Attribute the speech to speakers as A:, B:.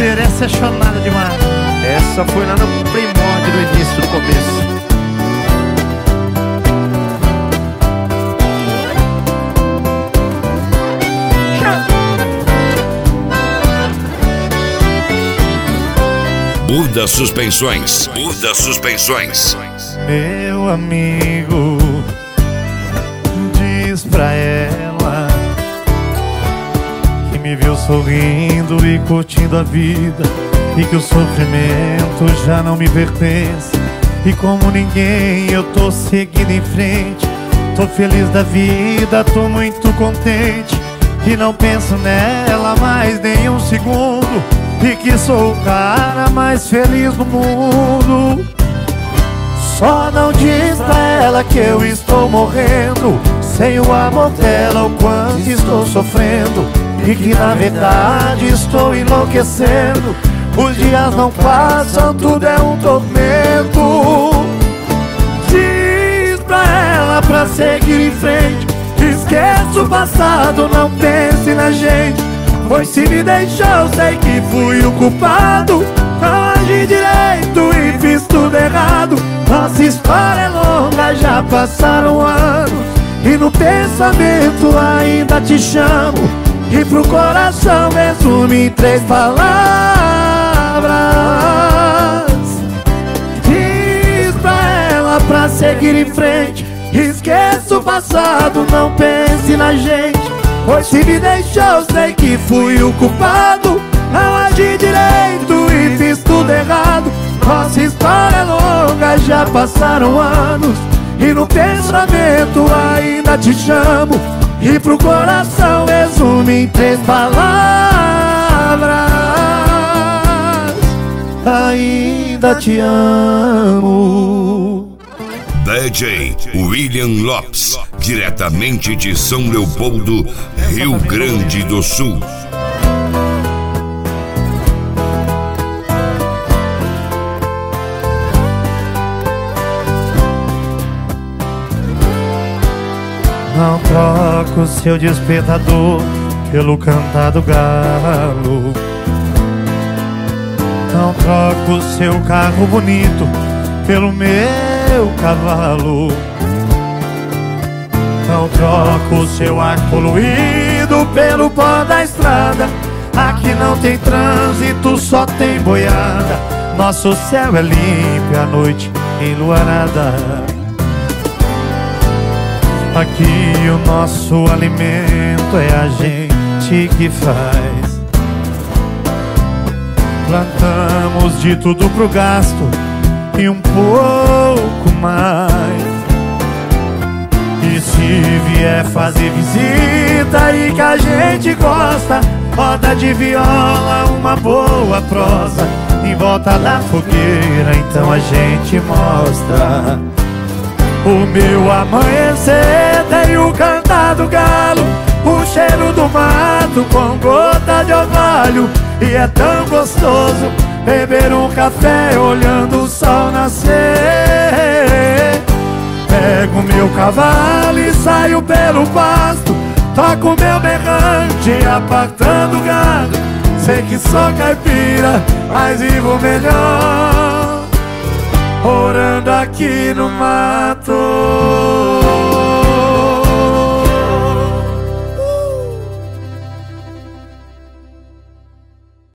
A: Essa é chonada demais.
B: Essa foi lá no primórdio, no início, do começo.
C: Burda Suspensões. Burda Suspensões.
A: Meu amigo, diz pra ela que me viu sorrindo e curtindo a vida, e que o sofrimento já não me pertence. E como ninguém eu tô seguindo em frente. Tô feliz da vida, tô muito contente, e não penso nela mais nem um segundo, e que sou o cara mais feliz do mundo. Só não diz pra ela que eu estou morrendo sem o amor dela, o quanto estou sofrendo, e que na verdade estou enlouquecendo. Os dias não passam, tudo é um tormento. Diz pra ela pra seguir em frente, esquece o passado, não pense na gente. Pois se me deixou, sei que fui o culpado. Não agi direito e fiz tudo errado. Nossa história é longa, já passaram anos, e no pensamento ainda te chamo. E pro coração resume em 3 palavras. Diz pra ela pra seguir em frente, esqueça o passado, não pense na gente. Pois se me deixou, sei que fui o culpado. Não agi direito e fiz tudo errado. Nossa história é longa, já passaram anos, e no pensamento ainda te chamo. E pro coração resume em 3 palavras: ainda te amo.
C: DJ William Lopes, diretamente de São Leopoldo, Rio Grande do Sul.
A: Não troco seu despertador pelo cantar do galo. Não troco seu carro bonito pelo meu cavalo. Não troco seu ar poluído pelo pó da estrada. Aqui não tem trânsito, só tem boiada. Nosso céu é limpo, a noite enluarada. Aqui o nosso alimento é a gente que faz. Plantamos de tudo pro gasto e um pouco mais. E se vier fazer visita e que a gente gosta, roda de viola, uma boa prosa em volta da fogueira, então a gente mostra o meu amanhecer. Tem o cantar do galo, o cheiro do mato com gota de orvalho. E é tão gostoso beber um café olhando o sol nascer. Pego meu cavalo e saio pelo pasto, toco meu berrante apartando o gado. Sei que sou caipira, mas vivo melhor orando aqui no mato.